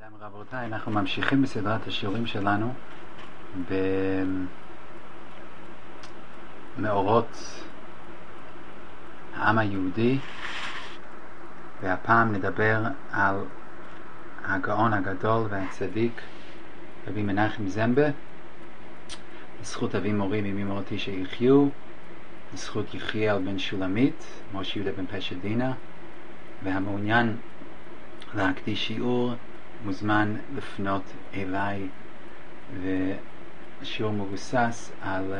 גבירותיי ורבותיי, אנחנו ממשיכים בסדרת השיעורים שלנו במאורות העם היהודי, והפעם נדבר על הגאון הגדול והצדיק רבי מנחם זמבה, בזכות אבי מורי ממי מורתי שיחיו, בזכות יחיאל בן שולמית, משה יהודה בן פשע דינה, והמעוניין להקדיש שיעור מוזמן לפנות אליי, ושיעור מבוסס על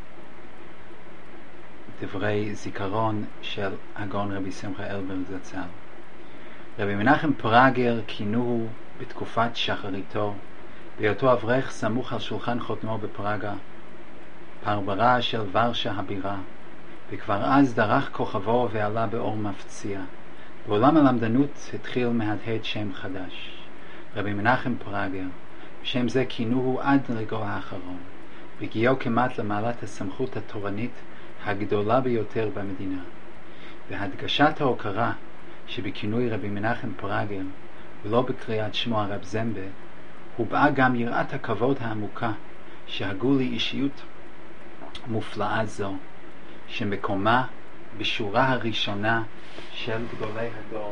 דברי זיכרון של הגאון רבי שמחה אלברג זצ"ל. רבי מנחם פראגר כינוהו בתקופת שחריתו, בהיותו אברך סמוך על שולחן חותנו בפראגה, פרברה של ורשה הבירה, וכבר אז דרך כוכבו ועלה באור מפציע. בעולם הלמדנות התחיל מהדהד שם חדש, רבי מנחם פראגר. בשם זה כינוהו עד רגעו האחרון, והגיעו כמעט למעלת הסמכות התורנית הגדולה ביותר במדינה. והדגשת ההוקרה שבכינוי רבי מנחם פראגר ולא בקריאת שמו הרב זמבה, הובעה גם יראת הכבוד העמוקה שהגו לאישיות מופלאה זו, שמקומה בשורה הראשונה של גדולי הדור.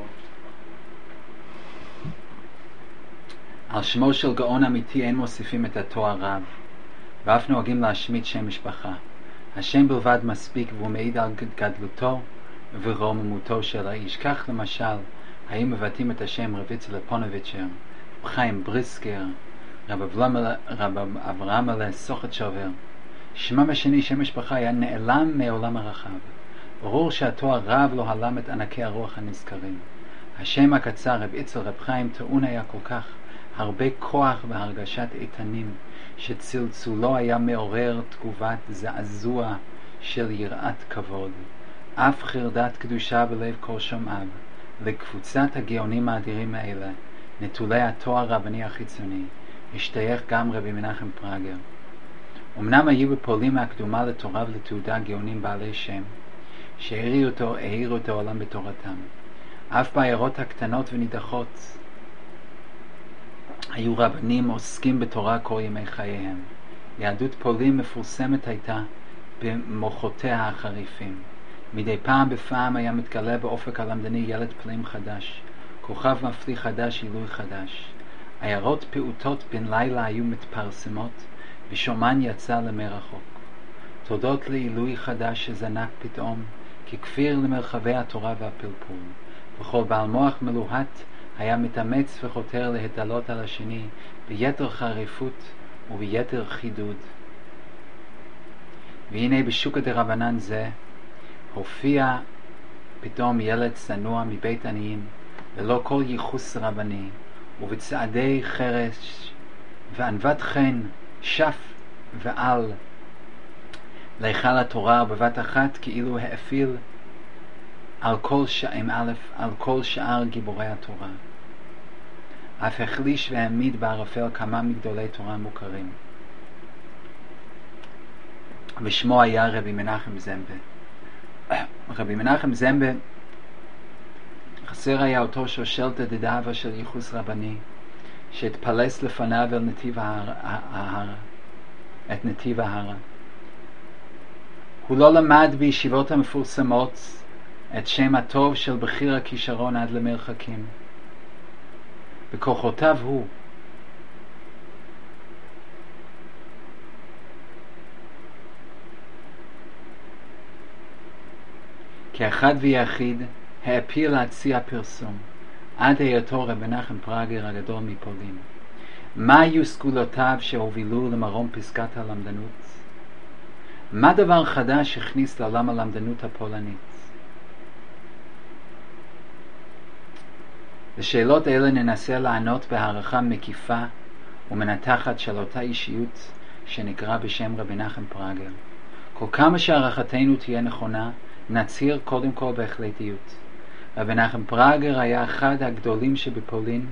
על שמו של גאון אמיתי אין מוסיפים את התואר רב, ואף נוהגים להשמיט שם משפחה. השם בלבד מספיק, והוא מעיד על גדלותו ורוממותו של האיש. כך למשל היו מבטאים את השם רב יצחק לפונוביצ'ר, רב חיים בריסקר, רב אברהם אלה סוכתשובר. שמם השני, שם משפחה, היה נעלם מעולם הרחב. ברור שהתואר רב לא הלם את ענקי הרוח הנזכרים. השם הקצר רב יצחק רב חיים טעון היה כל כך הרבה כוח והרגשת איתנים, שצלצולו היה מעורר תגובת זעזוע של יראת כבוד. אף חרדת קדושה בלב כל שומעיו. לקבוצת הגאונים האדירים האלה, נטולי התואר רבני החיצוני, השתייך גם רבי מנחם פראגר. אמנם היו בפולין מהקדומה לתורה ולתעודה גאונים בעלי שם, שהאירו את העולם בתורתם. אף בעיירות הקטנות ונידחות היו רבנים עוסקים בתורה כל ימי חייהם. יהדות פולין מפורסמת הייתה במוחותיה החריפים. מדי פעם בפעם היה מתגלה באופק הלמדני ילד פלאים חדש, כוכב מפליא חדש, עילוי חדש. עיירות פעוטות בן לילה היו מתפרסמות, ושומן יצא למרחוק. תודות לעילוי חדש שזנק פתאום, ככפיר למרחבי התורה והפלפול. וכל בעל מוח מלוהט היה מתאמץ וחותר להתעלות על השני ביתר חריפות וביתר חידוד. והנה בשוק דרבנן זה הופיע פתאום ילד צנוע מבית עניים, ללא כל ייחוס רבני, ובצעדי חרש וענוות חן שף ועל להיכל התורה, בבת אחת כאילו האפיל על כל שאר גיבורי התורה. אף החליש והעמיד בערפל כמה מגדולי תורה מוכרים. ושמו היה רבי מנחם זמבה. רבי מנחם זמבה, חסר היה אותו שושלת דדאבה של ייחוס רבני, שהתפלס לפניו אל נתיב ההרה. הוא לא למד בישיבות המפורסמות את שם הטוב של בחיר הכישרון עד למרחקים. בכוחותיו הוא, כאחד ויחיד, העפיל להציע פרסום, עד היותו רבי מנחם פראגר הגדול מפולין. מה היו סגולותיו שהובילו למרום פסקת הלמדנות? מה דבר חדש הכניס לעולם הלמדנות הפולנית? לשאלות אלה ננסה לענות בהערכה מקיפה ומנתחת של אותה אישיות שנקרא בשם רבי מנחם פראגר. כל כמה שהערכתנו תהיה נכונה, נצהיר קודם כל בהחלטיות. רבי מנחם פראגר היה אחד הגדולים שבפולין,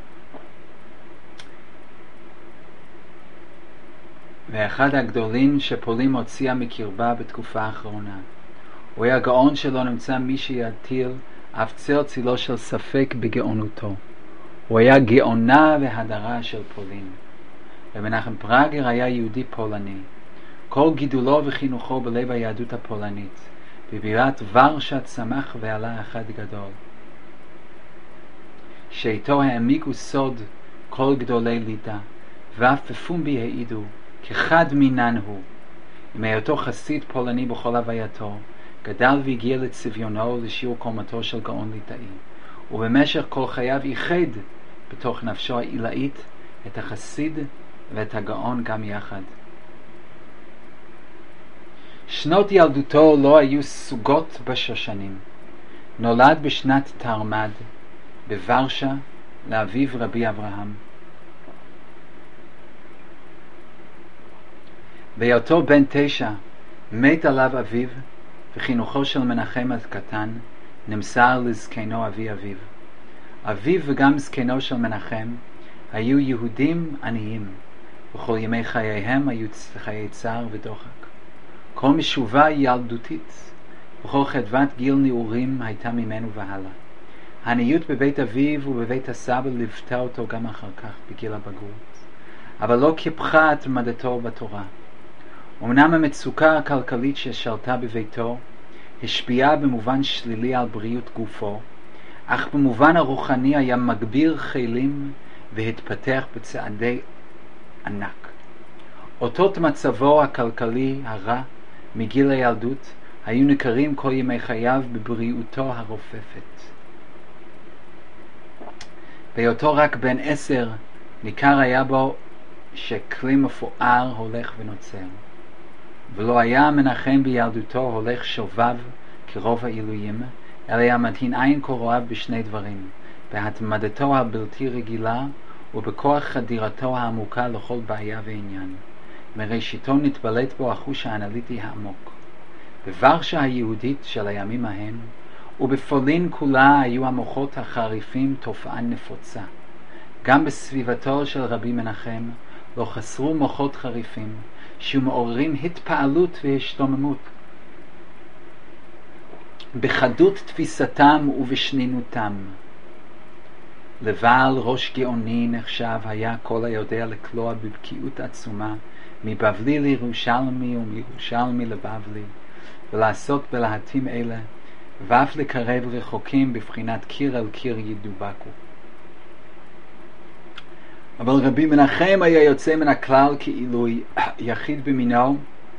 ואחד הגדולים שפולין הוציאה מקרבה בתקופה האחרונה. הוא היה גאון שלא נמצא מי שיטיל אף צל צילו של ספק בגאונותו. הוא היה גאונה והדרה של פולין. ומנחם פרגר היה יהודי פולני. כל גידולו וחינוכו בלב היהדות הפולנית. בבירת ורשה צמח ועלה אחד גדול. שאיתו העמיקו סוד כל גדולי ליטא, ואף בפומבי העידו, כחד מינן הוא. עם היותו חסיד פולני בכל הווייתו, גדל והגיע לצביונו לשיעור קומתו של גאון ליטאי, ובמשך כל חייו איחד בתוך נפשו העילאית את החסיד ואת הגאון גם יחד. שנות ילדותו לא היו סוגות בשושנים. נולד בשנת תרמ"ד בוורשה לאביו רבי אברהם. בהיותו בן 9 מת עליו אביו, וחינוכו של מנחם הקטן נמסר לזקנו אבי אביו. אביו וגם זקנו של מנחם היו יהודים עניים, וכל ימי חייהם היו חיי צער ודוחק. כל משובה ילדותית וכל חדוות גיל נעורים הייתה ממנו והלאה. העניות בבית אביו ובבית הסבא ליוותה אותו גם אחר כך בגיל הבגרות, אבל לא קיפחה התמדתו בתורה. אמנם המצוקה הכלכלית ששלטה בביתו השפיעה במובן שלילי על בריאות גופו, אך במובן הרוחני היה מגביר חילים והתפתח בצעדי ענק. אותות מצבו הכלכלי הרע מגיל הילדות היו ניכרים כל ימי חייו בבריאותו הרופפת. בהיותו רק בן 10 ניכר היה בו שכלי מפואר הולך ונוצר. ולא היה מנחם בילדותו הולך שובב כרוב העילויים, אלא היה מדהין עין קוראיו בשני דברים, בהתמדתו הבלתי רגילה ובכוח חדירתו העמוקה לכל בעיה ועניין. מראשיתו נתבלט בו החוש האנליטי העמוק. בוורשה היהודית של הימים ההם ובפולין כולה היו המוחות החריפים תופעה נפוצה. גם בסביבתו של רבי מנחם לא חסרו מוחות חריפים שמעוררים התפעלות והשתוממות. בחדות תפיסתם ובשנינותם. לבעל ראש גאוני נחשב היה כל היודע לקלוע בבקיאות עצומה מבבלי לירושלמי ומירושלמי לבבלי, ולעשות בלהטים אלה ואף לקרב רחוקים בבחינת קיר אל קיר ידובקו. אבל רבי מנחם היה יוצא מן הכלל כאילו יחיד במינו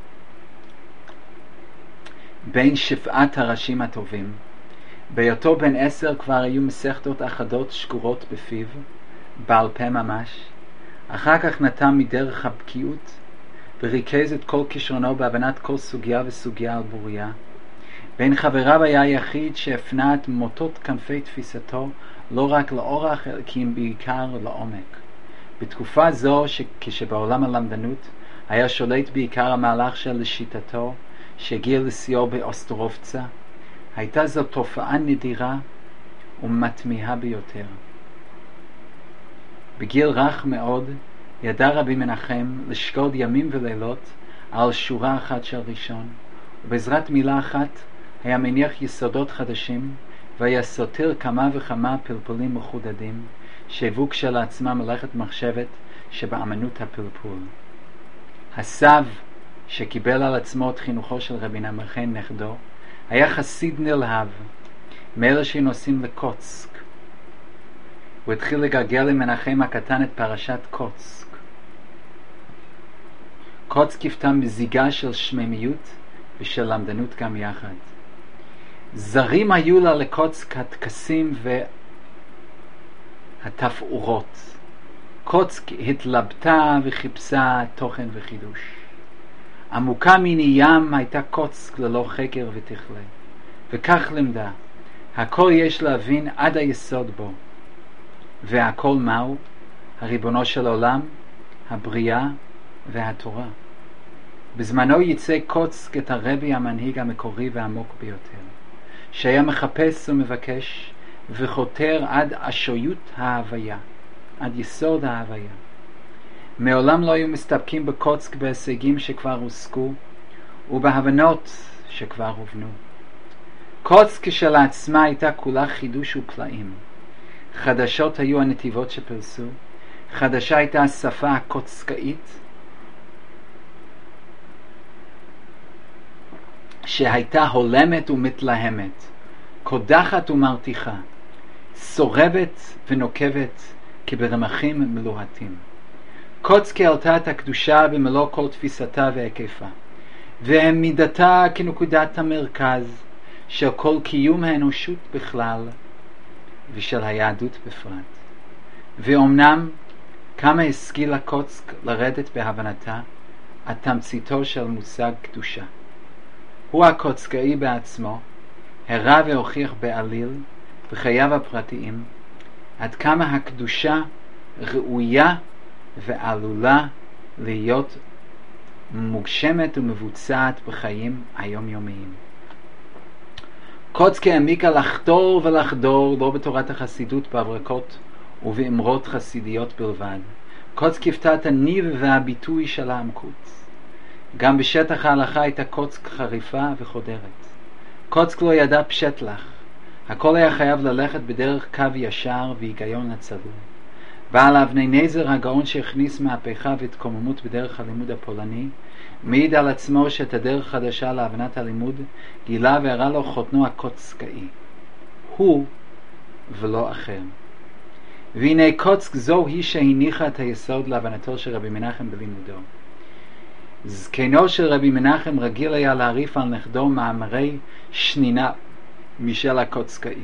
בין שפעת הראשים הטובים. בהיותו בן 10 כבר היו מסכתות אחדות שקורות בפיו, בעל פה ממש. אחר כך נתם מדרך הבקיאות וריכז את כל כישרונו בהבנת כל סוגיה וסוגיה על בוריה. בין חבריו היה יחיד שהפנה את מוטות כנפי תפיסתו לא רק לאורך כי אם בעיקר לעומק. בתקופה זו כשבעולם הלמדנות היה שולט בעיקר המהלך של לשיטתו שהגיע לשיאו באוסטרובצה, הייתה זו תופעה נדירה ומתמיהה ביותר. בגיל רך מאוד ידע רבי מנחם לשקוד ימים ולילות על שורה אחת של ראשון, ובעזרת מילה אחת היה מניח יסודות חדשים והיה סותר כמה וכמה פלפולים מחודדים שהיוו כשלעצמם מלאכת מחשבת שבאמנות הפלפול. הסב שקיבל על עצמו את חינוכו של רבי מנחם נכדו היה חסיד נלהב מאלה שנוסעים לקוצק. הוא התחיל לגלגל למנחם הקטן את פרשת קוצק. קוצק יפתה מזיגה של שממיות ושל למדנות גם יחד. זרים היו לה לקוצק הטקסים והתפאורות. קוצק התלבטה וחיפשה תוכן וחידוש. עמוקה מן ים הייתה קוצק ללא חקר ותכלה, וכך למדה, הכל יש להבין עד היסוד בו. והכל מהו? הריבונו של עולם, הבריאה והתורה. בזמנו יצא קוצק את הרבי המנהיג המקורי והעמוק ביותר, שהיה מחפש ומבקש וחותר עד אשויות ההוויה, עד יסוד ההוויה. מעולם לא היו מסתפקים בקוצק בהישגים שכבר הושגו ובהבנות שכבר הובנו. קוצק כשלעצמה הייתה כולה חידוש ופלאים. חדשות היו הנתיבות שפרסו, חדשה הייתה השפה הקוצקאית, שהייתה הולמת ומתלהמת, קודחת ומרתיחה, סורבת ונוקבת כברמחים מלוהטים. קוצקי עלתה את הקדושה במלוא כל תפיסתה והיקפה, והעמידתה כנקודת המרכז של כל קיום האנושות בכלל ושל היהדות בפרט. ואומנם כמה השכילה קוצק לרדת בהבנתה עד תמציתו של מושג קדושה. הוא הקוצקאי בעצמו הראה והוכיח בעליל בחייו הפרטיים עד כמה הקדושה ראויה ועלולה להיות מוגשמת ומבוצעת בחיים היומיומיים. קוצקי העמיקה לחדור ולחדור לא בתורת החסידות בהברקות ובאמרות חסידיות בלבד. קוצק הפתה את הניב והביטוי של העמקות. גם בשטח ההלכה הייתה קוצק חריפה וחודרת. קוצק לא ידע פשט לך. הכל היה חייב ללכת בדרך קו ישר והיגיון הצלול. בעל אבני נזר הגאון שהכניס מהפכה והתקוממות בדרך הלימוד הפולני, מעיד על עצמו שאת הדרך חדשה להבנת הלימוד גילה והראה לו חותנו הקוצקאי. הוא ולא אחר. והנה קוצק זו היא שהניחה את היסוד להבנתו של רבי מנחם בלימודו. זקנו של רבי מנחם רגיל היה להריף על נכדו מאמרי שנינה משל הקוצקאי.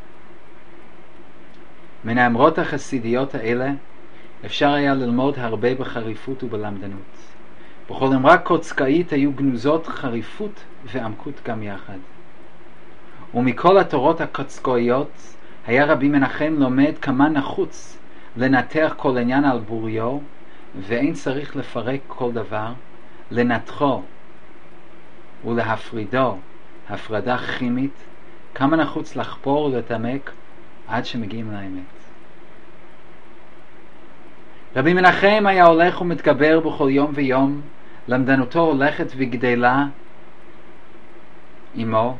מן האמרות החסידיות האלה אפשר היה ללמוד הרבה בחריפות ובלמדנות. בכל אמרה קוצקאית היו גנוזות חריפות ועמקות גם יחד. ומכל התורות הקוצקאיות היה רבי מנחם לומד כמה נחוץ לנתח כל עניין על בוריו, ואין צריך לפרק כל דבר, לנתחו ולהפרידו הפרדה כימית, כמה נחוץ לחפור ולתעמק עד שמגיעים לאמת. רבי מנחם היה הולך ומתגבר בכל יום ויום, למדנותו הולכת וגדלה עמו,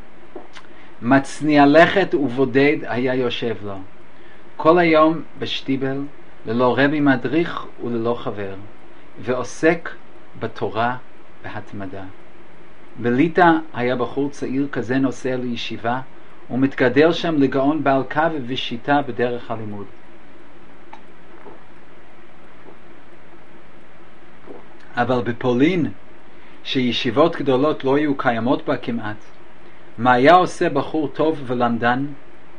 מצניע לכת ובודד היה יושב לו, כל היום בשטיבל, ללא רבי מדריך וללא חבר, ועוסק בתורה בהתמדה. בליטא היה בחור צעיר כזה נוסע לישיבה, ומתגדל שם לגאון בעל קו ושיטה בדרך הלימוד. אבל בפולין, שישיבות גדולות לא היו קיימות בה כמעט, מה היה עושה בחור טוב ולמדן,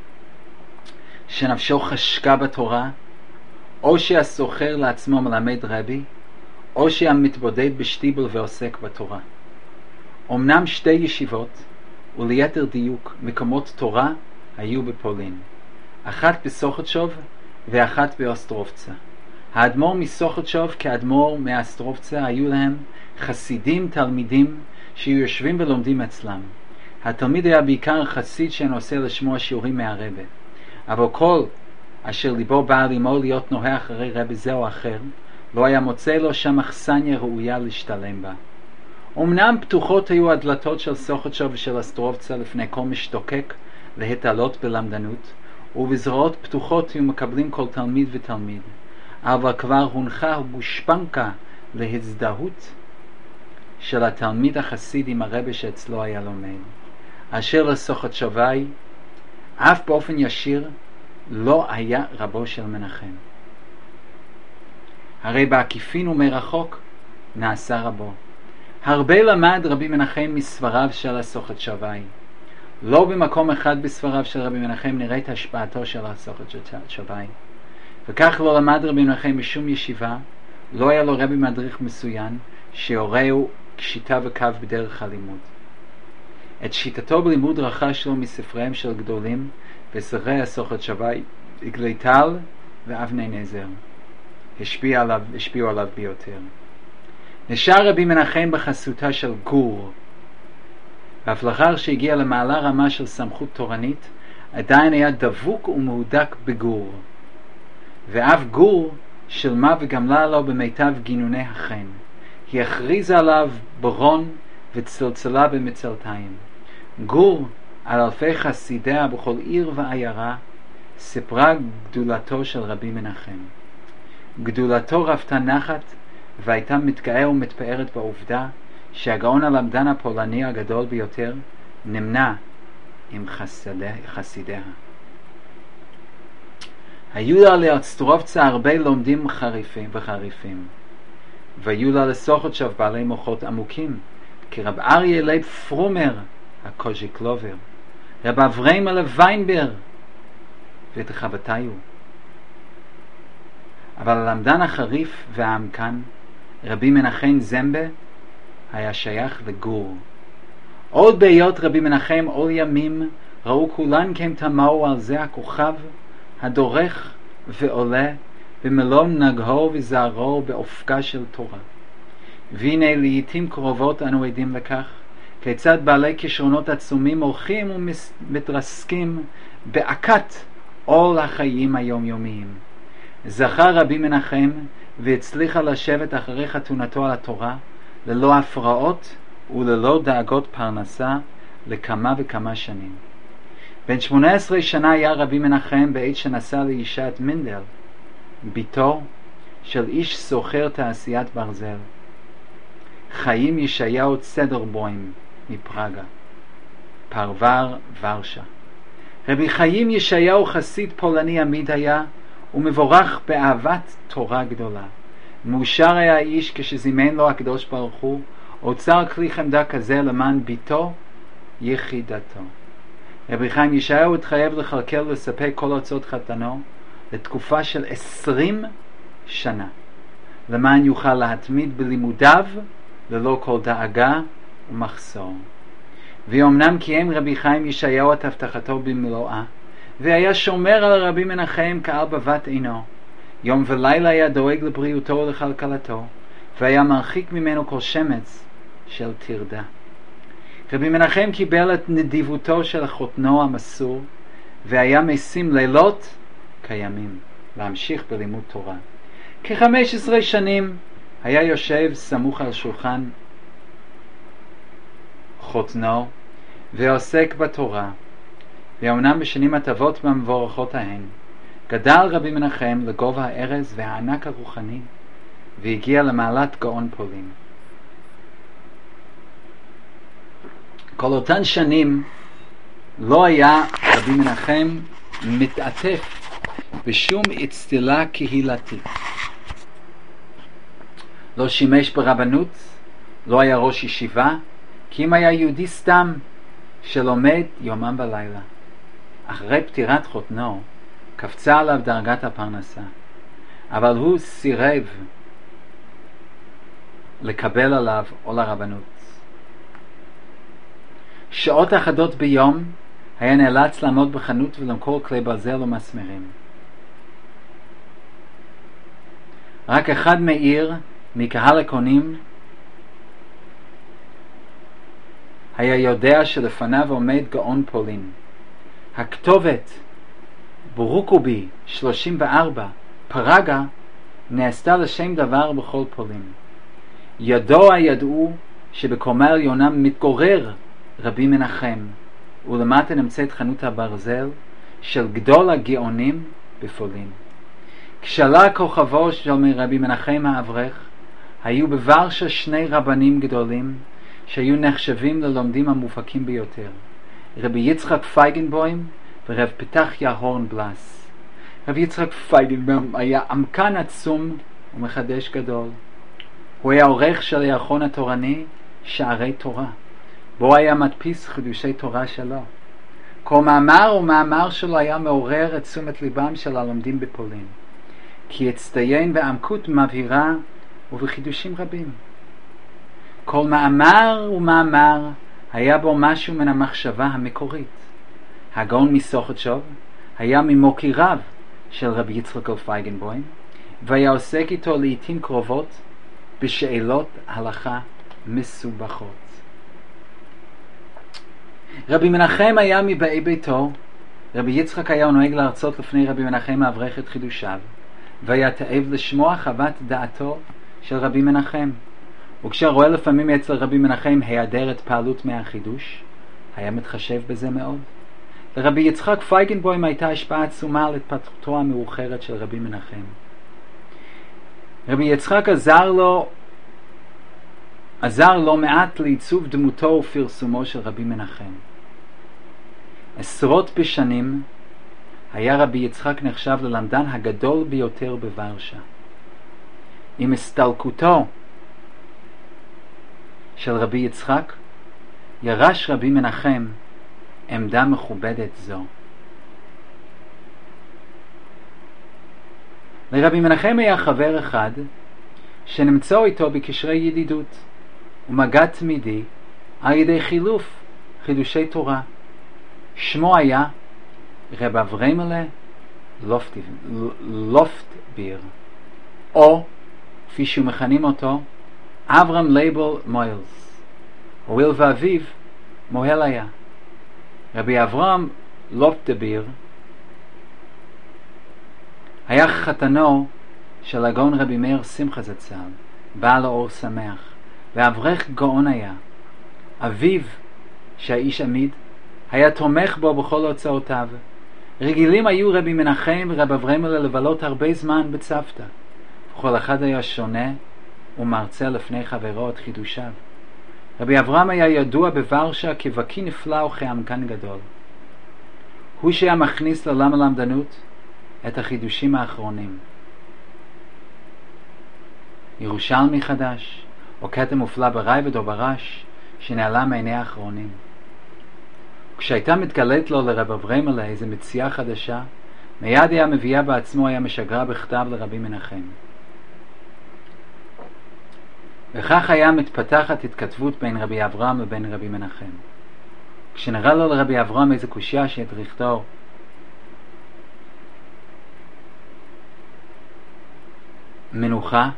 שנפשו חשקה בתורה, או שהסוחר לעצמו מלמד רבי, או שהמתבודד בשטיבל ועוסק בתורה. אמנם שתי ישיבות, וליתר דיוק מקומות תורה, היו בפולין. אחת בסוכתשוב ואחת באוסטרובצה. האדמו"ר מסוכתשוב כאדמו"ר מאוסטרובצה היו להם חסידים תלמידים שהיו יושבים ולומדים אצלם. התלמיד היה בעיקר חסיד שנושא לשמוע שיעורים מהרבה. אבל כל אשר ליבו בא לימו להיות נוהה אחרי רבי זה או אחר, לא היה מוצא לו שם אכסניה ראויה להשתלם בה. אמנם פתוחות היו הדלתות של סוכתשוב ושל אוסטרובצה לפני כל משתוקק להתעלות בלמדנות, ובזרועות פתוחות היו מקבלים כל תלמיד ותלמיד, אבל כבר הונחה גושפנקה להזדהות של התלמיד החסיד עם הרבי שאצלו היה לומד, אשר לסוכתשובי אף באופן ישיר לא היה רבו של מנחם. הרי בעקיפין ומרחוק נעשה רבו. הרבה למד רבי מנחם מספריו של הסוכתשובי. לא במקום אחד בספריו של רבי מנחם נראית השפעתו של הסוכתשובי. וכך לא למד רבי מנחם בשום ישיבה, לא היה לו רבי מדריך מסוין שהורהו שיטה וקו בדרך הלימוד. את שיטתו בלימוד רכש לו מספריהם של גדולים וספרי הסוכתשובי, עגלי טל ואבני נזר. השפיעו עליו ביותר. נשאר רבי מנחם בחסותה של גור, ואף לאחר שהגיע למעלה רמה של סמכות תורנית, עדיין היה דבוק ומהודק בגור. ואף גור שלמה וגמלה לו במיטב גינוני החן. היא הכריזה עליו ברון וצלצלה במצלתיים. גור על אלפי חסידיה בכל עיר ועיירה סיפרה גדולתו של רבי מנחם. גדולתו רבתה נחת והייתה מתגאה ומתפארת בעובדה שהגאון הלמדן הפולני הגדול ביותר נמנה עם חסידיה. היו לה לאצטרופצה הרבה לומדים חריפים, והיו לה לסוחותשב בעלי מוחות עמוקים, כרב אריה לייב פרומר הקוז'יקלובר, רב אברהם ויינברג ותחבטיו. אבל הלמדן החריף והעמקן, רבי מנחם זמבה, היה שייך לגור. עוד בהיות רבי מנחם all ימים ראו כולן כי הם תמהו על זה הכוכב הדורך ועולה במלוא נגהו וזערו באופקה של תורה. והנה לעתים קרובות אנו עדים לכך כיצד בעלי כישרונות עצומים הולכים ומתרסקים בעקת עול החיים היומיומיים. זכה רבי מנחם והצליחה לשבת אחרי חתונתו על התורה ללא הפרעות וללא דאגות פרנסה לכמה וכמה שנים. בן 18 שנה היה רבי מנחם בעת שנשא לאישה את מנדל, ביתו של איש סוחר תעשיית ברזל, חיים ישעיהו צדרבוים מפראגה, פרוור ורשה. רבי חיים ישעיהו חסיד פולני עמיד היה ומבורך באהבת תורה גדולה. מאושר היה האיש כשזימן לו הקדוש ברוך הוא אוצר כלי חמדה כזה למען ביתו יחידתו. רבי חיים ישעיהו התחייב לכלכל ולספק כל הוצאות חתנו לתקופה של 20 שנה, למען יוכל להתמיד בלימודיו ללא כל דאגה ומחסור. ואומנם קיים רבי חיים ישעיהו את הבטחתו במלואה, והיה שומר על רבי מנחם כעל בבת עינו. יום ולילה היה דואג לבריאותו ולכלכלתו, והיה מרחיק ממנו כל שמץ של תרדה. רבי מנחם קיבל את נדיבותו של חותנו המסור, והיה משים לילות כימים להמשיך בלימוד תורה. כ-15 שנים היה יושב סמוך על שולחן חותנו ועוסק בתורה, ואומנם בשנים הטובות והמבורכות ההן גדל רבי מנחם לגובה הארז והענק הרוחני והגיע למעלת גאון פולין. כל אותן שנים לא היה רבי מנחם מתעטף בשום אצטלה קהילתית. לא שימש ברבנות, לא היה ראש ישיבה, כי אם היה יהודי סתם שלומד יומם ולילה. אחרי פטירת חותנו קפצה עליו דרגת הפרנסה, אבל הוא סירב לקבל עליו עול הרבנות. שעות אחדות ביום היה נאלץ לעמוד בחנות ולמכור כלי ברזל ומסמרים. רק אחד מעיר מקהל הקונים היה יודע שלפניו עומד גאון פולין. הכתובת ברוקובי 34 פראגה נעשתה לשם דבר בכל פולין. ידעו שבקומה העליונה מתגורר רבי מנחם, ולמטה נמצאת חנות הברזל של גדול הגאונים בפולין. כשעלה כוכבו של רבי מנחם האברך, היו בוורשה 2 רבנים גדולים שהיו נחשבים ללומדים המופקים ביותר, רבי יצחק פייגנבוים ורב פתחיה הורנבלס. רבי יצחק פייגנבוים היה עמקן עצום ומחדש גדול. הוא היה עורך של הירחון התורני שערי תורה, בו היה מדפיס חידושי תורה שלו. כל מאמר ומאמר שלו היה מעורר את תשומת ליבם של הלומדים בפולין, כי הצטיין בעמקות מבהירה ובחידושים רבים. כל מאמר ומאמר היה בו משהו מן המחשבה המקורית. הגאון מסוכתשוב היה ממוקיריו של רבי יצחק פייגנבוים, והיה עוסק איתו לעתים קרובות בשאלות הלכה מסובכות. רבי מנחם היה מבאי ביתו. רבי יצחק היה נוהג להרצות לפני רבי מנחם האברך את חידושיו, והיה תאב לשמוע חוות דעתו של רבי מנחם. וכשרואה לפעמים אצל רבי מנחם היעדרת פעלות מהחידוש, היה מתחשב בזה מאוד. לרבי יצחק פייגנבוים הייתה השפעה עצומה על התפתחותו המאוחרת של רבי מנחם. רבי יצחק עזר לו מעט לעיצוב דמותו ופרסומו של רבי מנחם. עשרות בשנים היה רבי יצחק נחשב ללמדן הגדול ביותר בוורשה. עם הסתלקותו של רבי יצחק ירש רבי מנחם עמדה מכובדת זו. לרבי מנחם היה חבר אחד שנמצא איתו בקשרי ידידות ומגע תמידי על ידי חילוף חידושי תורה. שמו היה רב אבריימלה לופטביר, או כפי שמכנים אותו אברהם לייבל מוילס. הואיל ואביו מוהל היה. רבי אברהם לופטביר היה חתנו של הגאון רבי מאיר שמחה זצ"ל, בעל האור שמח, ואברך גאון היה. אביו, שהאיש עמיד, היה תומך בו בכל הוצאותיו. רגילים היו רבי מנחם ורב אבריימלה לבלות הרבה זמן בצוותא. וכל אחד היה שונה ומרצה לפני חברו את חידושיו. רבי אברהם היה ידוע בוורשה כבקי נפלא וכעמקן גדול. הוא שהיה מכניס לעולם הלמדנות את החידושים האחרונים. ירושלמי חדש, או קטע מופלא ברייבד או ברש, שנעלם מעיני האחרונים. כשהייתה מתגלית לו לרב אבריימלה איזו מציאה חדשה, מיד היה מביאה בעצמו, היה משגרה בכתב לרבי מנחם. וכך היה מתפתחת התכתבות בין רבי אברהם ובין רבי מנחם. כשנראה לו לרבי אברהם איזו קושיה שהדריכתו מנוחה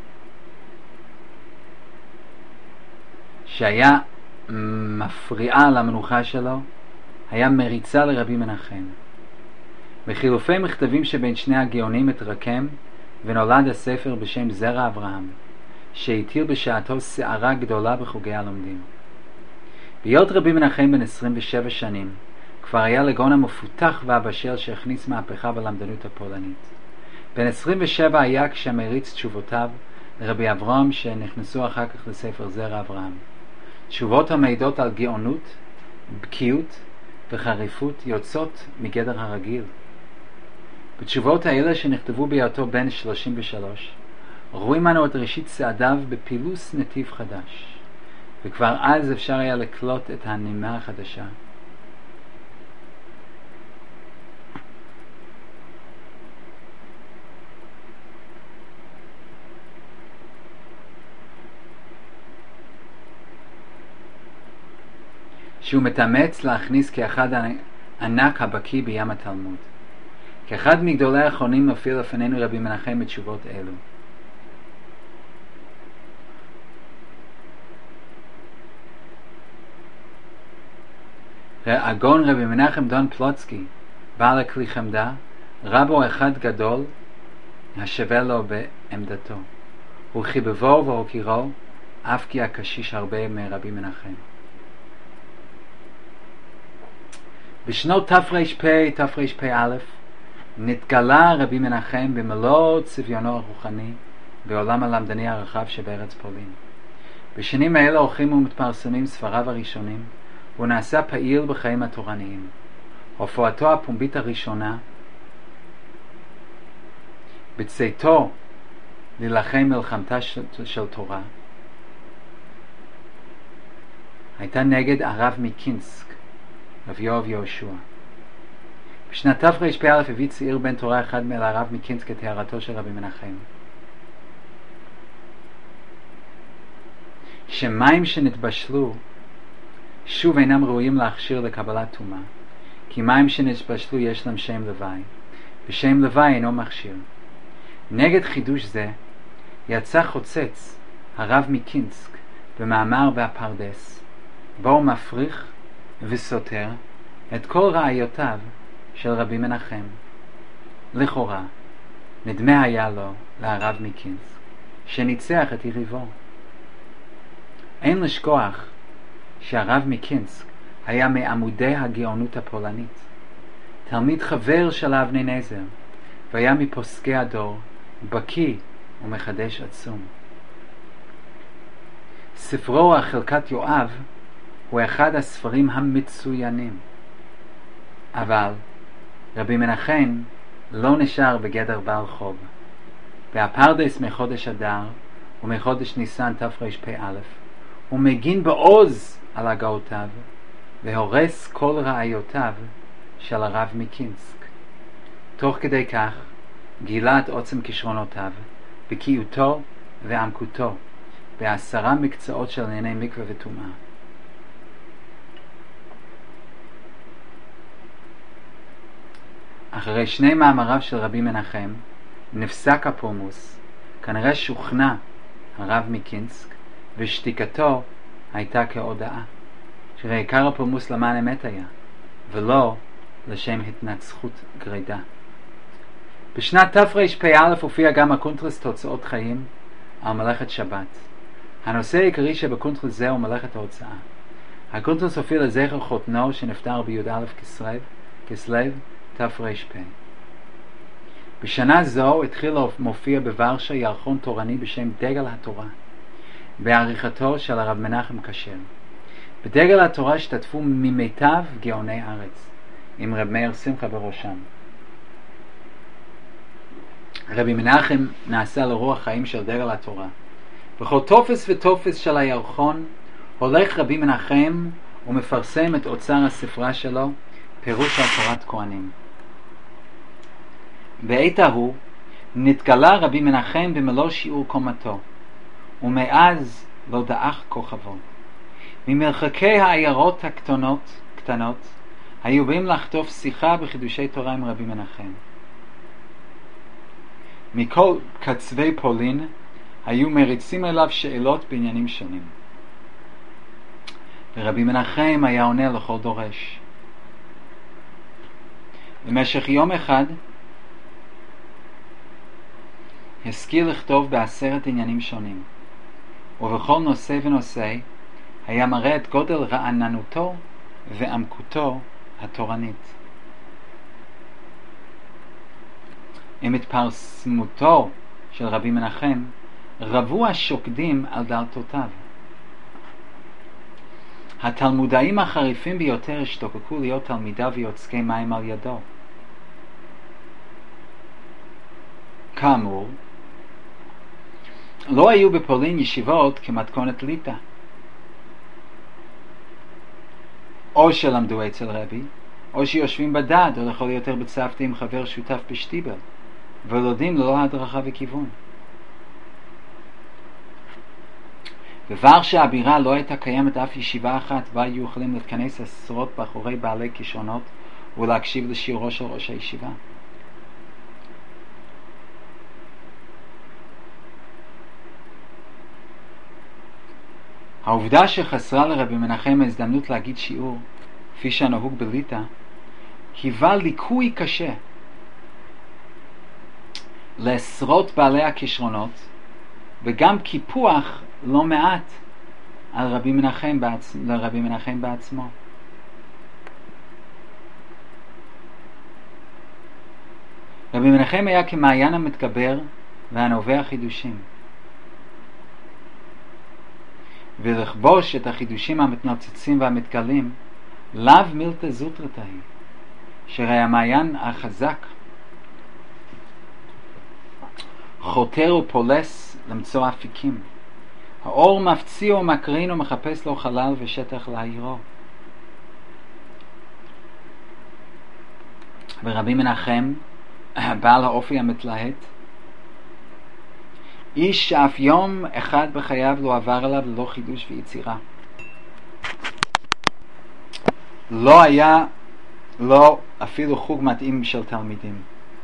שהיה מפריעה למנוחה שלו, היה מריצה לרבי מנחם. בחילופי מכתבים שבין שני הגאונים התרקם ונולד הספר בשם זרע אברהם, שהטיל בשעתו סערה גדולה בחוגי הלומדים. בהיות רבי מנחם בן 27 שנים, כבר היה לגאון המפותח והבשל שהכניס מהפכה בלמדנות הפולנית. בן 27 היה כשמריץ תשובותיו לרבי אברהם שנכנסו אחר כך לספר זרע אברהם. תשובות המעידות על גאונות, בקיאות וחריפות יוצאות מגדר הרגיל. בתשובות האלה שנכתבו בהיותו בן 33, רואים אנו את ראשית צעדיו בפילוס נתיב חדש, וכבר אז אפשר היה לקלוט את הנימה החדשה. שהוא מתאמץ להכניס כאחד ענק הבקי בים התלמוד. כאחד מגדולי האחרונים מופיע לפנינו רבי מנחם בתשובות אלו. הגאון רבי מנחם דון פלוצקי, בעל הכלי חמדה, רבו אחד גדול השווה לו בעמדתו. הוא חיבבו והוקירו, אף כי הקשיש הרבה מרבי מנחם. בשנות תרפ"א נתגלה רבי מנחם במלוא צביונו הרוחני בעולם הלמדני הרחב שבארץ פולין. בשנים האלה הולכים ומתפרסמים ספריו הראשונים, והוא נעשה פעיל בחיים התורניים. הופעתו הפומבית הראשונה בצאתו להילחם מלחמתה של תורה הייתה נגד הרב מקינסק, רב יואב יהושע. בשנת תרפ"א הביא צעיר בן תורה אחד מאל הרב מקינסק את הערתו של רבי מנחם, שמים שנתבשלו שוב אינם ראויים להכשיר לקבלת טומאה, כי מים שנתבשלו יש להם שם לוואי, ושם לוואי אינו מכשיר. נגד חידוש זה יצא חוצץ הרב מקינסק במאמר בהפרדס, בו הוא מפריך וסותר את כל רעיותיו של רבי מנחם. לכאורה נדמה היה לו להרב מקינסק שניצח את יריבו. אין לשכוח שהרב מקינסק היה מעמודי הגאונות הפולנית, תלמיד חבר של אבני נזר, והיה מפוסקי הדור, בקי ומחדש עצום. ספרו החלקת יואב הוא אחד הספרים המצוינים, אבל רבי מנחם לא נשאר בגדר בעל חוב. והפרדס מחודש אדר ומחודש ניסן תרפ"א הוא מגין בעוז על הגאותיו והורס כל רעיותיו של הרב מקינסק. תוך כדי כך גילה את עוצם כישרונותיו, בקיאותו ועמקותו ב10 מקצועות של ענייני מקווה וטומאה. אחרי 2 מאמריו של רבי מנחם נפסק הפולמוס. כנראה שוכנע הרב מקינסק, ושתיקתו הייתה כהודאה, שעיקר הפולמוס למען אמת היה, ולא לשם התנצחות גרידה. בשנת תרפ"א הופיע גם הקונטרס תוצאות חיים על מלאכת שבת. הנושא העיקרי שבקונטרס זה הוא מלאכת ההוצאה. הקונטרס הופיע לזכר חותנו שנפטר בי"א כסלו תרפ"א. בשנה זו התחיל מופיע בוורשה ירחון תורני בשם דגל התורה, בעריכתו של הרב מנחם כשר. בדגל התורה השתתפו ממיטב גאוני ארץ, עם רב מאיר שמחה בראשם. רבי מנחם נעשה לרוח חיים של דגל התורה. בכל תופס ותופס של הירחון הולך רבי מנחם ומפרסם את אוצר הספרה שלו, פירוש על תורת כהנים. בעת ההוא נתגלה רבי מנחם במלוא שיעור קומתו, ומאז לא דעך כוכבו. ממרחקי העיירות הקטנות היו באים לחטוף שיחה בחידושי תורה עם רבי מנחם. מכל קצווי פולין היו מריצים אליו שאלות בעניינים שונים, ורבי מנחם היה עונה לכל דורש. במשך יום אחד השכיל לכתוב ב10 עניינים שונים, ובכל נושא ונושא היה מראה את גודל רעננותו ועמקותו התורנית. עם התפרסמותו של רבי מנחם רבו השוקדים על דלתותיו. התלמודאים החריפים ביותר השתוקקו להיות תלמידיו ויוצקי מים על ידו. כאמור, לא היו בפולין ישיבות כמתכונת ליטא, או שלמדו אצל רבי, או שיושבים בדד, או לכל יותר בצוותא עם חבר שותף בשטיבל, ולומדים ללא הדרכה וכיוון. בוורשה הבירה לא הייתה קיימת אף ישיבה אחת בה היו יכולים להתכנס 10 בחורי בעלי כישרונות ולהקשיב לשיעורו של ראש הישיבה. העובדה שחסרה לרבי מנחם ההזדמנות להגיד שיעור, כפי שהנהוג בליטא, היווה ליקוי קשה לעשרות בעלי הכישרונות, וגם קיפוח לא מעט על לרבי מנחם בעצמו. רבי מנחם היה כמעיין המתגבר והנובע חידושים, ולכבוש את החידושים המתנוצצים והמתגלים לאו מילתא זוטרתא היא, שהרי המעיין החזק חותר ופולס למצוא אפיקים. האור מפציע ומקרין ומחפש לו חלל ושטח להאירו. ורבי מנחם, בעל האופי המתלהט, איש שאף יום אחד בחייו לא עבר עליו ללא חידוש ויצירה. לא היה לו אפילו חוג מתאים של תלמידים.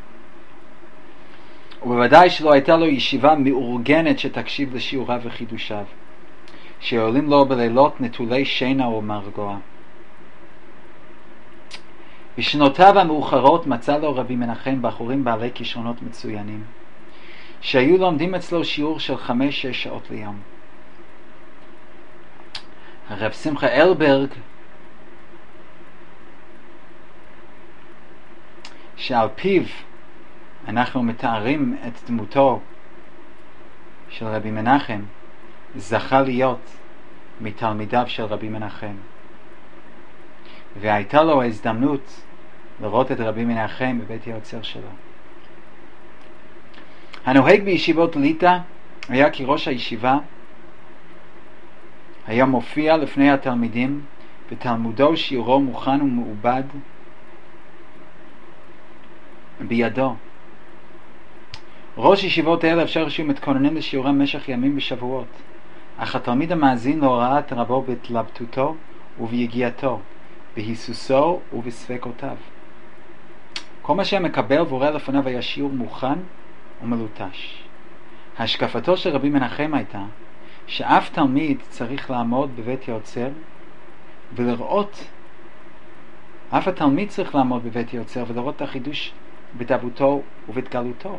ובוודאי שלא הייתה לו ישיבה מאורגנת שתקשיב לשיעוריו וחידושיו, שעולים לו בלילות נטולי שינה ומרגוע. בשנותיו המאוחרות מצא לו רבי מנחם בחורים בעלי כישרונות מצוינים, שהיו לומדים אצלו שיעור של 5-6 שעות ליום. הרב שמחה אלברג שעל פיו אנחנו מתארים את דמותו של רבי מנחם, זכה להיות מתלמידיו של רבי מנחם, והייתה לו ההזדמנות לראות את רבי מנחם בבית היוצר שלו. הנוהג בישיבות ליטא היה כי ראש הישיבה היה מופיע לפני התלמידים ותלמודו שיעורו מוכן ומעובד בידו. ראש ישיבות אלה אפשר שהוא מתכוננים לשיעורם במשך ימים ושבועות, אך התלמיד המאזין להוראת רבו בהתלבטותו וביגיעתו, בהיסוסו ובספקותיו. כל מה שמקבל ורואה לפניו היה שיעור מוכן ומלוטש. השקפתו של רבי מנחם הייתה שאף תלמיד צריך לעמוד בבית יוצר ולראות, אף התלמיד צריך לעמוד בבית יוצר ולראות את החידוש בדבותו ובהתגלותו.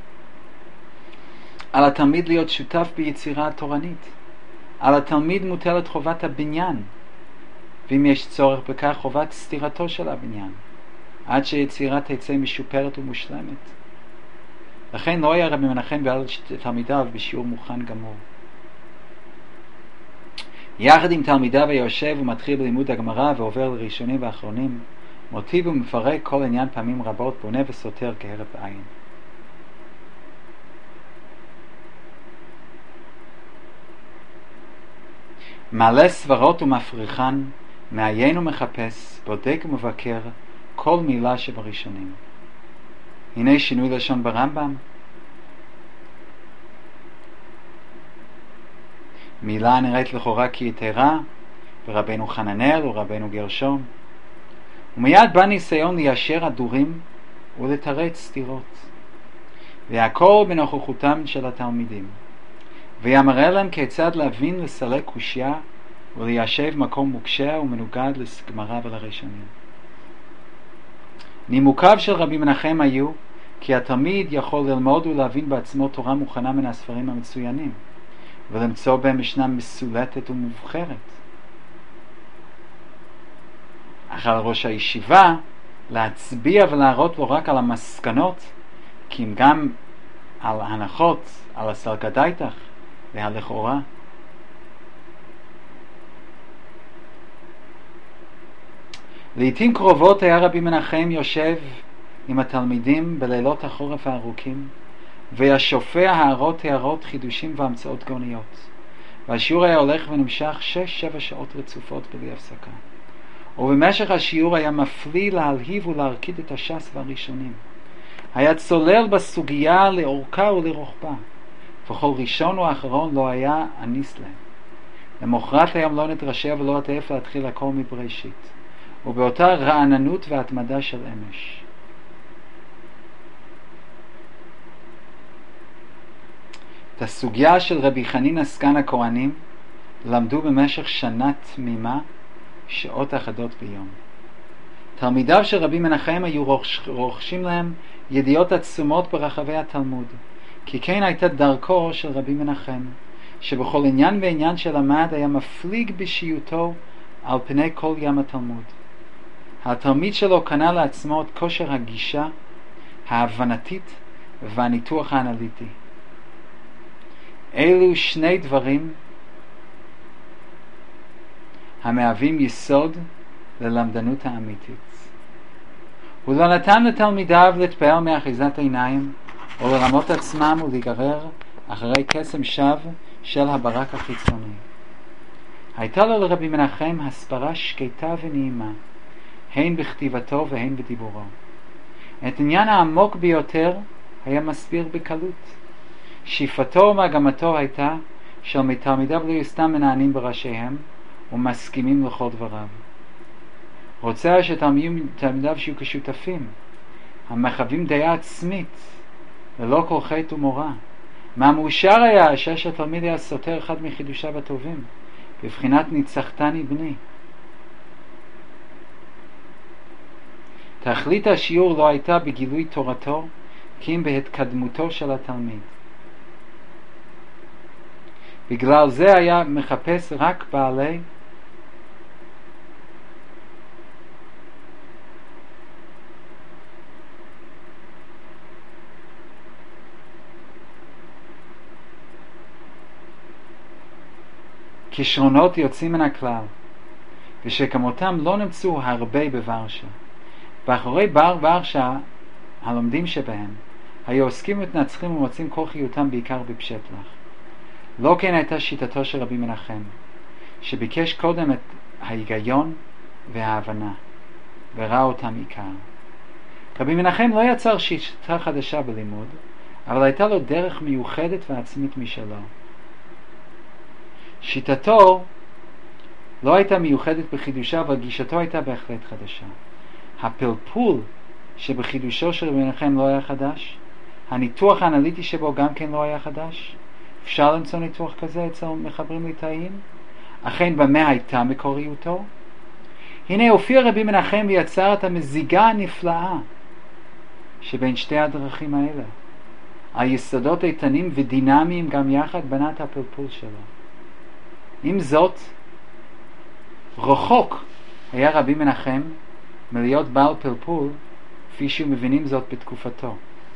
על התלמיד להיות שותף ביצירה התורנית. על התלמיד מוטלת חובת הבניין, ואם יש צורך בכך חובת סתירתו של הבניין, עד שיצירה תצא משופרת ומושלמת. לכן לא היה רבי מנחם ועל תלמידיו בשיעור מוכן גמור. יחד עם תלמידיו היושב ומתחיל בלימוד הגמרא ועובר לראשונים ואחרונים, מוטיב ומפרק כל עניין פעמים רבות, בונה וסותר כהרף עין. מעלה סברות ומפריחן, מעיין ומחפש, בודק ומבקר כל מילה שבראשונים. הנה שינוי לשון ברמב"ם. מילה נראית לכאורה כי יתרה, ורבנו חננאל ורבנו גרשום. ומיד בא ניסיון ליישר הדורים ולתרץ סתירות. והכל בנוכחותם של התלמידים. ויאמר להם כיצד להבין לסלק קושיה וליישב מקום מוקשה ומנוגד לגמרא ולראשונים. נימוקיו של רבי מנחם היו כי התלמיד יכול ללמוד ולהבין בעצמו תורה מוכנה מן הספרים המצוינים, ולמצוא בהם משנה מסולטת ומובחרת. אך על ראש הישיבה להצביע ולהראות לו רק על המסקנות, כי אם גם על הנחות, על הסלקדייתך והלכאורה. לעתים קרובות היה רבי מנחם יושב עם התלמידים בלילות החורף הארוכים, וישופע הערות חידושים והמצאות גאוניות, והשיעור היה הולך ונמשך 6-7 שעות רצופות בלי הפסקה. ובמשך השיעור היה מפליא להלהיב ולהרקיד את הש"ס והראשונים. היה צולל בסוגיה לאורכה ולרוחבה, וכל ראשון או אחרון לא היה אניס להם. למחרת היום לא נתרשע ולא עטף להתחיל הכל מבראשית, ובאותה רעננות והתמדה של אמש. את הסוגיה של רבי חנינא סגן הכהנים למדו במשך שנה תמימה, שעות אחדות ביום. תלמידיו של רבי מנחם היו רוכשים להם ידיעות עצומות ברחבי התלמוד, כי כן הייתה דרכו של רבי מנחם, שבכל עניין ועניין שלמד היה מפליג בשיעותו על פני כל ים התלמוד. התלמיד שלו קנה לעצמו את כושר הגישה ההבנתית והניתוח האנליטי. אלו שני דברים המהווים יסוד ללמדנות האמיתית. הוא לא נתן לתלמידיו להתפעל מאחיזת עיניים או לרמות עצמם ולהיגרר אחרי קסם שווא של הברק החיצוני. הייתה לו לרבי מנחם הסברה שקטה ונעימה, הן בכתיבתו והן בדיבורו. את עניין העמוק ביותר היה מסביר בקלות. שאיפתו ומגמתו הייתה של מתלמידיו לא יסתם מנענים בראשיהם ומסכימים לכל דבריו. רוצה שתלמידיו שיהיו כשותפים, המחווים דעה עצמית ללא כל חטא ומורא. מה מאושר היה שהתלמיד היה סותר אחד מחידושיו הטובים, בבחינת ניצחתני בני. תכלית השיעור לא הייתה בגילוי תורתו, כי אם בהתקדמותו של התלמיד. בגלל זה היה מחפש רק בעלי כישרונות יוצאים מן הכלל, ושכמותם לא נמצאו הרבה בוורשה. ואחורי בר ורשה, הלומדים שבהם, היו עוסקים ומתנצחים ומוצאים כל חיותם בעיקר בפשטלח. לא כן הייתה שיטתו של רבי מנחם, שביקש קודם את ההיגיון וההבנה, וראה אותם עיקר. רבי מנחם לא יצר שיטה חדשה בלימוד, אבל הייתה לו דרך מיוחדת ועצמית משלו. שיטתו לא הייתה מיוחדת בחידושה, אבל גישתו הייתה בהחלט חדשה. הפלפול שבחידושו של רבי מנחם לא היה חדש, הניתוח האנליטי שבו גם כן לא היה חדש. אפשר למצוא ניתוח כזה אצל מחברים ליטאיים? אכן במה הייתה מקוריותו? הנה הופיע רבי מנחם ויצר את המזיגה הנפלאה שבין שתי הדרכים האלה. היסודות איתנים ודינמיים גם יחד בנה את הפלפול שלו. עם זאת, רחוק היה רבי מנחם מלהיות בעל פלפול, כפי שהוא מבינים זאת בתקופתו.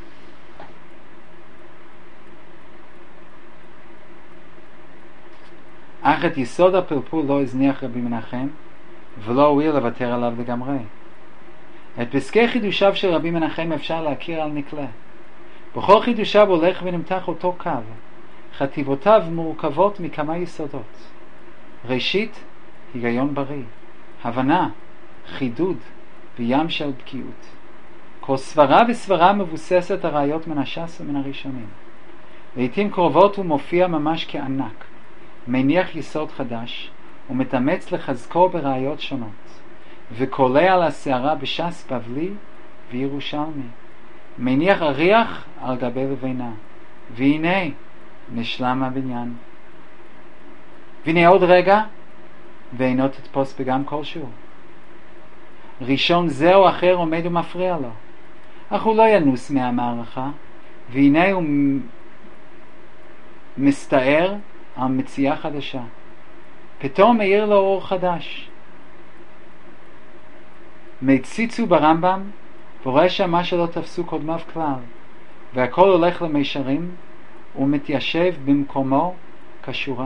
אך את יסוד הפלפול לא הזניח רבי מנחם, ולא הואיל לוותר עליו לגמרי. את פסקי חידושיו של רבי מנחם אפשר להכיר על נקלה. בכל חידושיו הולך ונמתח אותו קו. חטיבותיו מורכבות מכמה יסודות. ראשית, היגיון בריא, הבנה, חידוד וים של בקיאות. כל סברה וסברה מבוססת הראיות מן הש"ס ומן הראשונים. לעתים קרובות הוא מופיע ממש כענק, מניח יסוד חדש ומתאמץ לחזקו בראיות שונות, וקולע על השערה בש"ס בבלי וירושלמי, מניח אריח על גבי לבנה, והנה נשלם הבניין. והנה עוד רגע ואינו תתפוס פגם כלשהו. ראשון זה או אחר עומד ומפריע לו, אך הוא לא ינוס מהמערכה, והנה הוא מסתער על מציאה חדשה. פתאום מאיר לו אור חדש. מציצו ברמב"ם ורואה שם מה שלא תפסו קודמיו כלל, והכל הולך למישרים ומתיישב במקומו כשורה.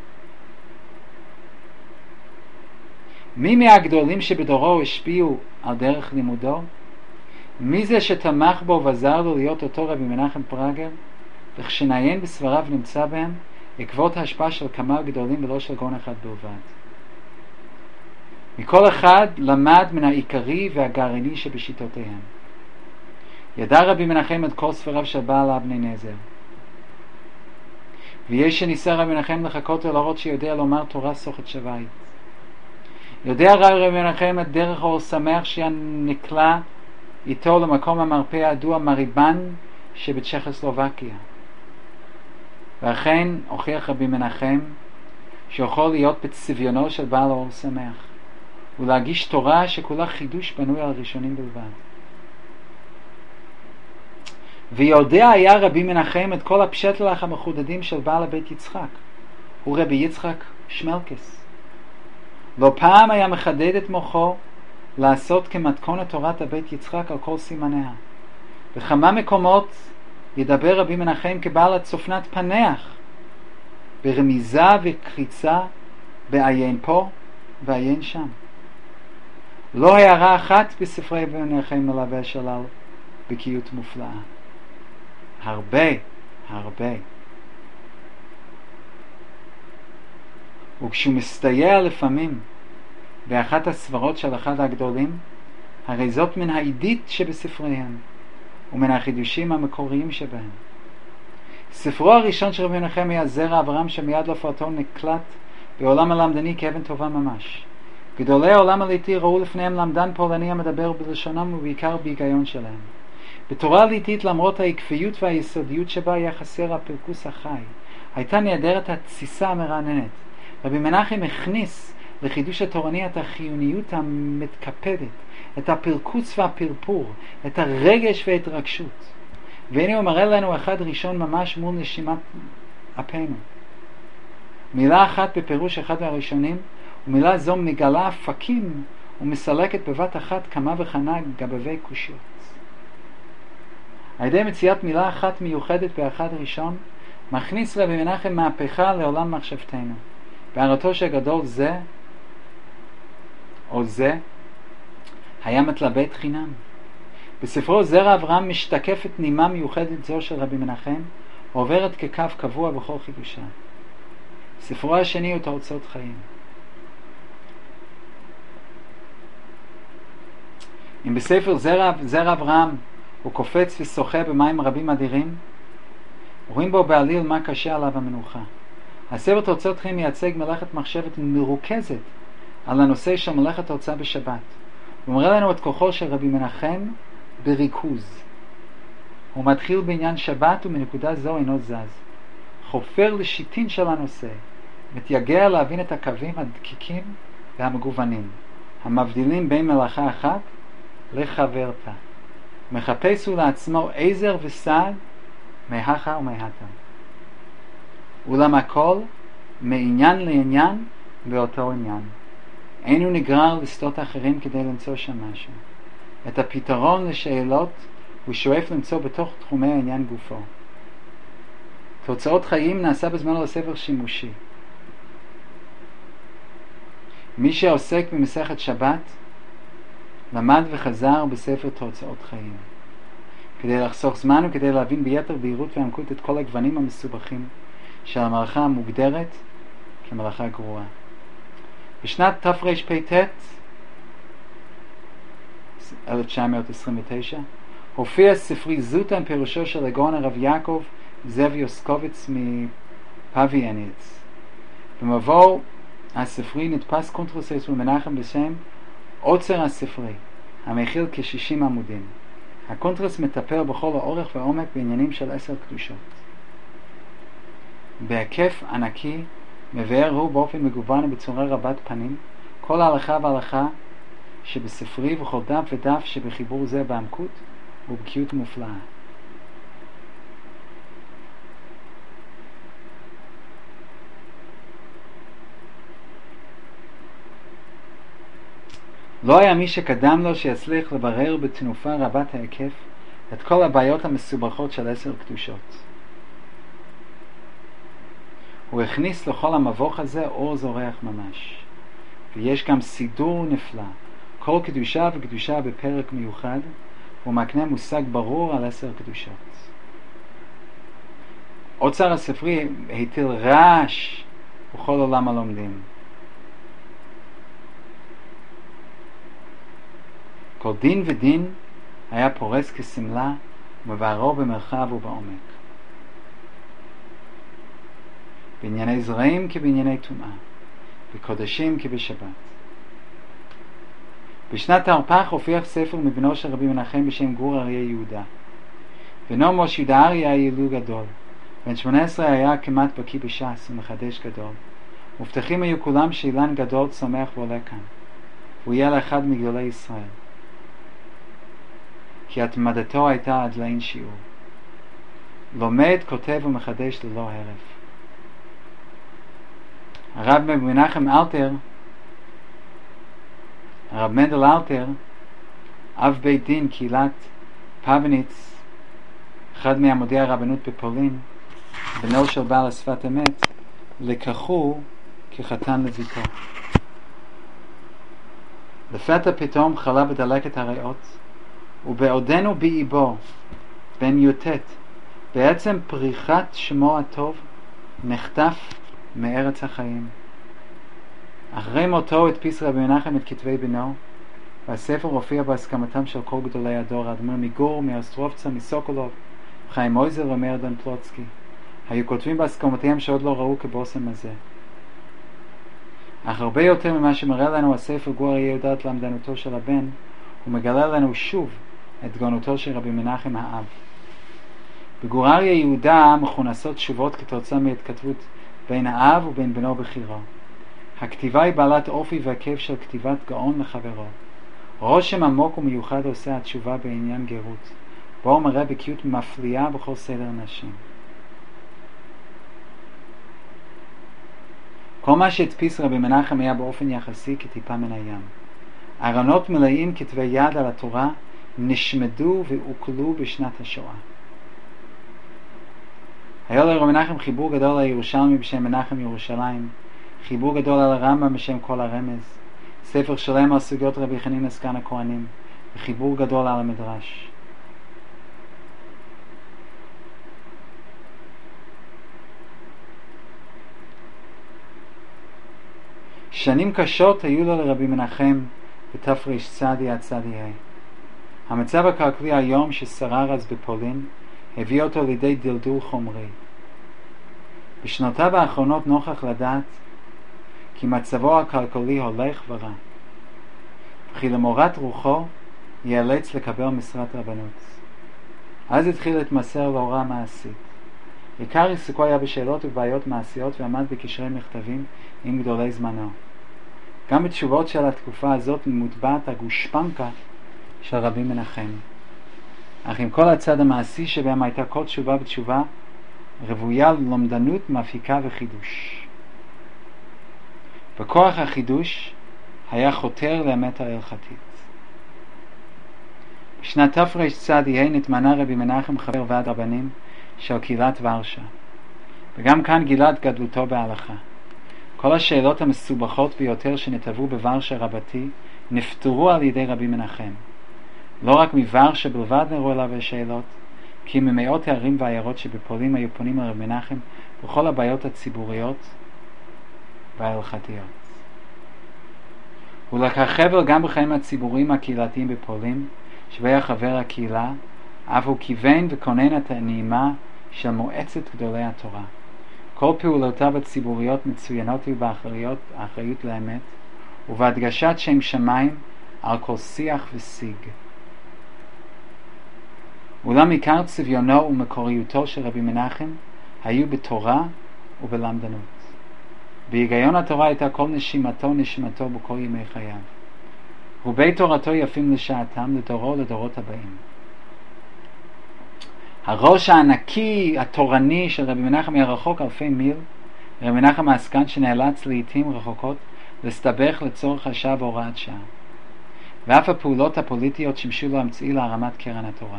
מי מהגדולים שבדורו השפיעו על דרך לימודו? מי זה שתמך בו ועזר לו להיות אותו רבי מנחם פראגר? וכשנעיין בסבריו נמצא בהם עקבות ההשפעה של כמה גדולים ולא של גאון אחד בלבד. מכל אחד למד מן העיקרי והגרעיני שבשיטותיהם. ידע רבי מנחם את כל ספריו של בעל אבני נזר. ויש שניסה רבי מנחם לחכות ולהראות שיודע לומר תורה סוחת שווית. יודע רבי מנחם את דרך אור שמח שנקלע איתו למקום המרפא הידוע מריבן שבצ'כוסלובקיה. ואכן הוכיח רבי מנחם שיכול להיות בצביונו של בעל אור שמח ולהגיש תורה שכולה חידוש בנוי על ראשונים בלבד. ויודע היה רבי מנחם את כל הפשטלח המחודדים של בעל הבית יצחק, הוא רבי יצחק שמלקס. לא פעם היה מחדד את מוחו לעשות כמתכונת תורת הבית יצחק על כל סימניה. בכמה מקומות ידבר רבי מנחם כבעל הצופנת פנח, ברמיזה וקריצה, בעיין פה ועיין שם. לא הערה אחת בספרי רבי מנחם מלווה שלל בקיאות מופלאה. הרבה. וכשהוא מסתייע לפעמים באחת הסברות של אחד הגדולים, הרי זאת מן העידית שבספריהם ומן החידושים המקוריים שבהם. ספרו הראשון של רבי מנחם היה זרע אברהם, שמיד להופעתו נקלט בעולם הלמדני כאבן טובה ממש. גדולי העולם הליטי ראו לפניהם למדן פולני המדבר בלשונם ובעיקר בהיגיון שלהם. בתורה הליטית, למרות העקביות והיסודיות שבה היה חסר הפרקוס החי, הייתה נעדרת התסיסה המרעננת. רבי מנחם הכניס לחידוש התורני את החיוניות המתקפדת, את הפרקוץ והפרפור, את הרגש וההתרגשות. והנה הוא מראה לנו אחד ראשון ממש מול נשימת אפינו. מילה אחת בפירוש אחד מהראשונים, ומילה זו מגלה אפקים ומסלקת בבת אחת כמה וכמה גבבי קושיות. על ידי מציאת מילה אחת מיוחדת באחד ראשון, מכניס רבי מנחם מהפכה לעולם מחשבתנו. בהראתו הגדול זה או זה היה מתלבט חינם. בספרו זרע אברהם משתקפת נימה מיוחדת זו של רבי מנחם, עוברת כקו קבוע בכל חידושה. ספרו השני הוא תוצאות חיים. אם בספר זרע אברהם הוא קופץ ושוחה במים רבים אדירים, רואים בו בעליל מה קשה עליו המנוחה. הספר תוצאות חיים מייצג מלאכת מחשבת מרוכזת על הנושא של מלאכת ההוצאה בשבת. הוא מראה לנו את כוחו של רבי מנחם בריכוז. הוא מתחיל בעניין שבת ומנקודה זו אינו זז. חופר לשיטין של הנושא, מתייגע להבין את הקווים הדקיקים והמגוונים, המבדילים בין מלאכה אחת לחברתה. מחפש הוא לעצמו עזר וסעד מהכה ומהתה. אולם הכל מעניין לעניין באותו עניין. אין הוא נגרר לסטות אחרים כדי למצוא שם משהו. את הפתרון לשאלות הוא שואף למצוא בתוך תחומי העניין גופו. תוצאות חיים נעשה בזמנו לספר שימושי. מי שעוסק במסכת שבת למד וחזר בספר תוצאות חיים, כדי לחסוך זמן וכדי להבין ביתר בהירות ועמקות את כל הגוונים המסובכים של המלאכה המוגדרת כמלאכה גרועה. בשנת תרפ"ט 1929 הופיע ספרי זוטה עם פירושו של הגאון הרב יעקב זאב יוסקוביץ מפאביאניץ. במבוא הספרי נתפס קונטרס של מנחם בשם עוצר הספרי, המכיל כ-60 עמודים. הקונטרס מטפל בכל האורך והעומק בעניינים של 10 קדושות. בהיקף ענקי מבאר הוא באופן מגוון ובצורה רבת פנים כל ההלכה וההלכה שבספרי וכל דף ודף שבחיבור זה בעמקות ובקיאות מופלאה. לא היה מי שקדם לו שיצליח לברר בתנופה רבת ההיקף את כל הבעיות המסובכות של 10 קדושות. הוא הכניס לכל המבוך הזה אור זורח ממש. ויש גם סידור נפלא. כל קדושה וקדושה בפרק מיוחד, הוא מקנה מושג ברור על 10 קדושות. אוצר הספרי היטיל רעש בכל עולם הלומדים. כל דין ודין היה פורס כסמלה ומבארו במרחב ובעומק. בענייני זרעים כבענייני טומאה, בקודשים כבשבת. בשנת תרפ"ח הופיע ספר מבנו של רבי מנחם בשם גור אריה יהודה. בנו משה יהודה אריה היה ילוד גדול. בן 18 היה כמעט בקיא בש"ס ומחדש גדול. מובטחים היו כולם שאילן גדול צומח ועולה כאן. הוא יהיה לאחד מגדולי ישראל. כי התמדתו הייתה עד לאין שיעור. לומד, כותב ומחדש ללא הרף. הרב מנחם אלתר, הרב מנדל אלתר, אב בית דין קהילת פאבניץ, אחד מעמודי הרבנות בפולין, בנו של בעל השפת אמת, לקחו כחתן לביתו. לפתע פתאום חלה בדלקת הריאות, ובעודנו באיבו, בן יוטט, בעצם פריחת שמו הטוב, נחטף מארץ החיים. אחרי מותו הדפיס רבי מנחם את כתבי בנו, והספר הופיע בהסכמתם של כל גדולי הדור, האדמו"ר מגור, מאוסטרובצה, מסוקולוב, חיים מויזל ומאיר דן פלוצקי. היו כותבים בהסכמותיהם שעוד לא ראו כבושם הזה. אך הרבה יותר ממה שמראה לנו הספר גור אריה יהודה את למדנותו של הבן, הוא מגלה לנו שוב את גאונותו של רבי מנחם האב. בגור אריה יהודה מכונסות תשובות כתוצאה מהתכתבות בין האב ובין בנו בחירו. הכתיבה היא בעלת אופי והיקף של כתיבת גאון לחברו. רושם עמוק ומיוחד עושה התשובה בעניין גרות, בו הוא מראה בקיאות מפליאה בכל סדר נשים. כל מה שהדפיס רבי מנחם היה באופן יחסי כטיפה מן הים. ארונות מלאים כתבי יד על התורה נשמדו ועוקלו בשנת השואה. היה לרבי מנחם חיבור גדול לירושלמי בשם מנחם ירושלים, חיבור גדול על הרמב"ם בשם כל הרמז, ספר שלם על סוגיות רבי חנינא זקן הכהנים, וחיבור גדול על המדרש. שנים קשות היו לו לרבי מנחם בתרצ"ד עד צ"ה. המצב הכלכלי היום ששרר אז בפולין הביא אותו לידי דלדול חומרי. בשנותיו האחרונות נוכח לדעת כי מצבו הכלכלי הולך ורע, וכי למורת רוחו ייאלץ לקבל משרת רבנות. אז התחיל להתמסר להוראה מעשית. עיקר עיסוקו היה בשאלות ובעיות מעשיות, ועמד בקשרי מכתבים עם גדולי זמנו. גם בתשובות של התקופה הזאת מוטבעת הגושפנקה של רבי מנחם. אך עם כל הצד המעשי שבהם הייתה כל תשובה בתשובה רבויה ללומדנות, מפיקה וחידוש. בכוח החידוש היה חותר לאמת ההלכתית. בשנת תרצ"ה נתמנה רבי מנחם חבר ועד רבנים של קהילת ורשה, וגם כאן גילה את גדלותו בהלכה. כל השאלות המסובכות ביותר שנטבעו בוורשה רבתי נפתרו על ידי רבי מנחם. לא רק מוורשה בלבד נראו אליו השאלות, כי ממאות הערים והעיירות שבפולין היו פונים על רבי מנחם בכל הבעיות הציבוריות וההלכתיות. הוא לקח חבר גם בחיים הציבוריים הקהילתיים בפולין, שהיה חבר הקהילה, אף הוא כיוון וכונן את הנעימה של מועצת גדולי התורה. כל פעולותיו הציבוריות מצוינות היו באחריות לאמת, ובהדגשת שם שמיים על כל שיח ושיג. אולם עיקר צביונו ומקוריותו של רבי מנחם היו בתורה ובלמדנות. בהיגיון התורה הייתה כל נשימתו בכל ימי חייו. רובי תורתו יפים לשעתם, לדורו לדורות הבאים. הראש הענקי התורני של רבי מנחם היה רחוק אלפי מיל, רבי מנחם העסקן שנאלץ לעתים רחוקות להסתבך לצורך השעה והוראת שעה. ואף הפעולות הפוליטיות שימשו לו אמצעי להרמת קרן התורה.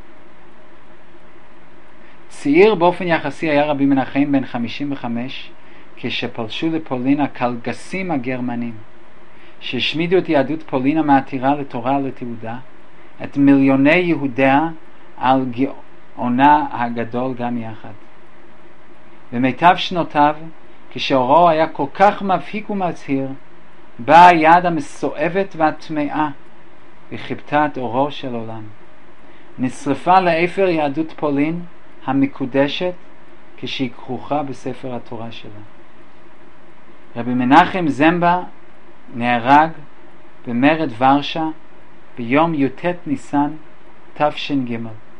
צעיר באופן יחסי היה רבי מנחם בן 55 כשפלשו לפולין הקלגסים הגרמנים, שהשמידו את יהדות פולין המעתירה לתורה ולתעודה, את מיליוני יהודיה על גאונה הגדול גם יחד. במיטב שנותיו, כשאורו היה כל כך מבהיק ומצהיר, באה היד המסואבת והטמאה וחיפתה את אורו של עולם. נשרפה לאפר יהדות פולין המקודשת כשהיא כרוכה בספר התורה שלה. רבי מנחם זמבה נהרג במרד ורשה ביום י"ט ניסן תש"ג.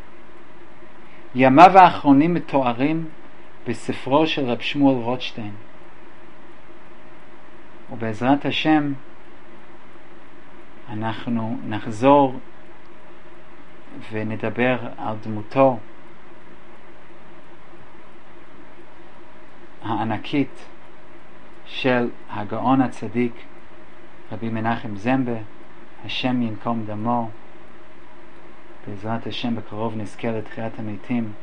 ימיו האחרונים מתוארים בספרו של רב שמואל רוטשטיין, ובעזרת השם אנחנו נחזור ונדבר על דמותו הענקית של הגאון הצדיק רבי מנחם זמבה, השם ינקום דמו. בעזרת השם בקרוב נזכה לתחיית המתים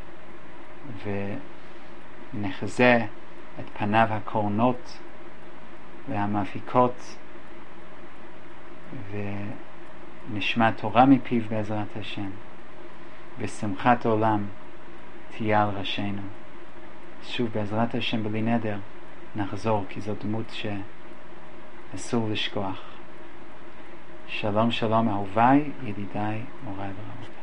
ונחזה את פניו הקורנות והמפיקות ונשמע תורה מפיו בעזרת השם, ושמחת עולם תהיה על ראשינו. שוב בעזרת השם בלי נדר נחזור, כי זו דמות שאסור לשכוח. שלום שלום אהוביי, ידידיי, מוריי ורבותיי.